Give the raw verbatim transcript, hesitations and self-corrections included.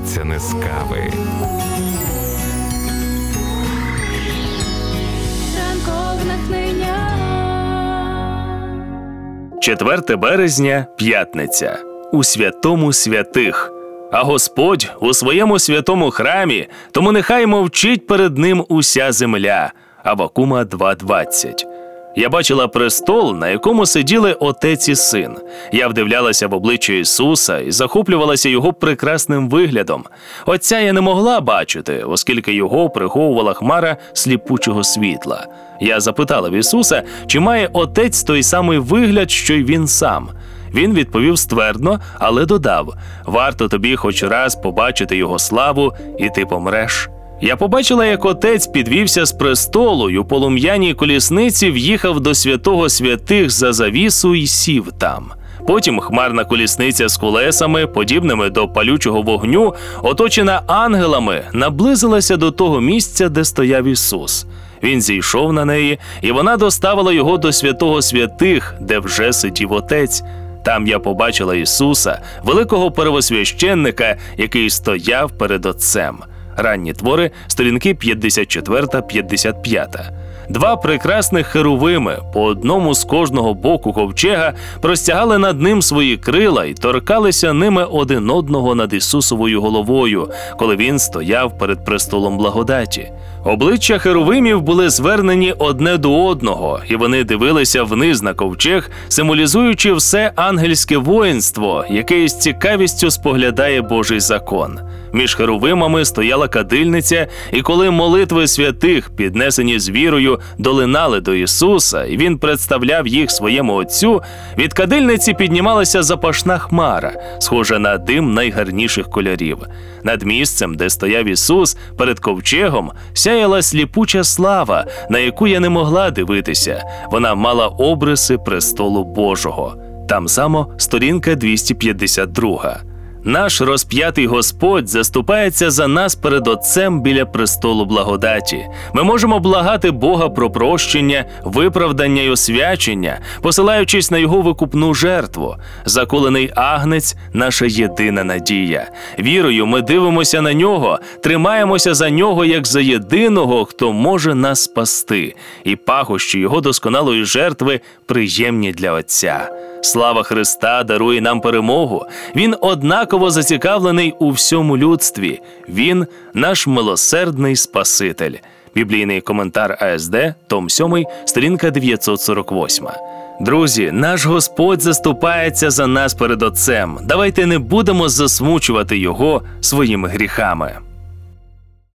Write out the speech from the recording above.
починається не з кави. четверте березня, п'ятниця. У святому святих. А Господь у своєму святому храмі, тому нехай мовчить перед ним уся земля. Аввакума два двадцять. Я бачила престол, на якому сиділи Отець і Син. Я вдивлялася в обличчя Ісуса і захоплювалася Його прекрасним виглядом. Отця я не могла бачити, оскільки Його приховувала хмара сліпучого світла. Я запитала в Ісуса, чи має Отець той самий вигляд, що й Він сам. Він відповів ствердно, але додав: «Варто тобі хоч раз побачити Його славу, і ти помреш». Я побачила, як Отець підвівся з престолу й у полум'яній колісниці в'їхав до святого святих за завісу й сів там. Потім хмарна колісниця з колесами, подібними до палючого вогню, оточена ангелами, наблизилася до того місця, де стояв Ісус. Він зійшов на неї, і вона доставила його до святого святих, де вже сидів Отець. Там я побачила Ісуса, великого первосвященника, який стояв перед Отцем. Ранні твори, сторінки п'ятдесят чотири - п'ятдесят п'ять. Два прекрасних херувими, по одному з кожного боку ковчега, простягали над ним свої крила і торкалися ними один одного над Ісусовою головою, коли він стояв перед престолом благодаті. Обличчя херувимів були звернені одне до одного, і вони дивилися вниз на ковчег, символізуючи все ангельське воїнство, яке із цікавістю споглядає Божий закон. Між херувимами стояла кадильниця, і коли молитви святих, піднесені з вірою, долинали до Ісуса, і Він представляв їх своєму Отцю, від кадильниці піднімалася запашна хмара, схожа на дим найгарніших кольорів. Над місцем, де стояв Ісус, перед ковчегом, сяяла сліпуча слава, на яку я не могла дивитися. Вона мала обриси престолу Божого. Там само сторінка двісті п'ятдесят два. Наш розп'ятий Господь заступається за нас перед Отцем біля престолу благодаті. Ми можемо благати Бога про прощення, виправдання й освячення, посилаючись на Його викупну жертву. Заколений агнець – наша єдина надія. Вірою ми дивимося на Нього, тримаємося за Нього як за єдиного, хто може нас спасти. І пахощі Його досконалої жертви приємні для Отця. Слава Христа дарує нам перемогу. Він однаково зацікавлений у всьому людстві. Він – наш милосердний Спаситель. Біблійний коментар А С Д, том сьомий, сторінка дев'ятсот сорок вісім. Друзі, наш Господь заступається за нас перед Отцем. Давайте не будемо засмучувати Його своїми гріхами.